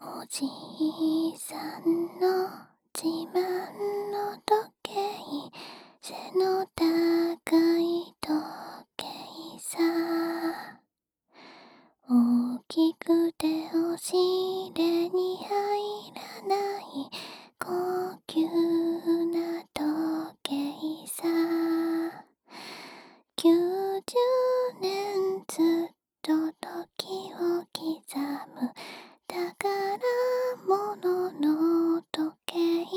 おじいさんの自慢の時計、背の高い時計さ。大きくて押し入れに入らない高級な時計さ。90年ずっと時を刻む宝物の時計。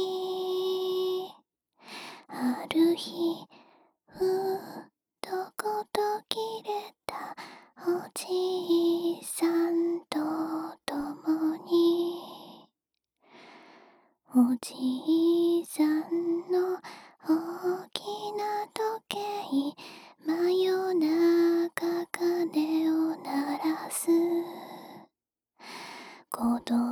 ある日ふとこと切れたおじいさんと共に、おじいさんの大きな時計、真夜中鐘を鳴らす。子供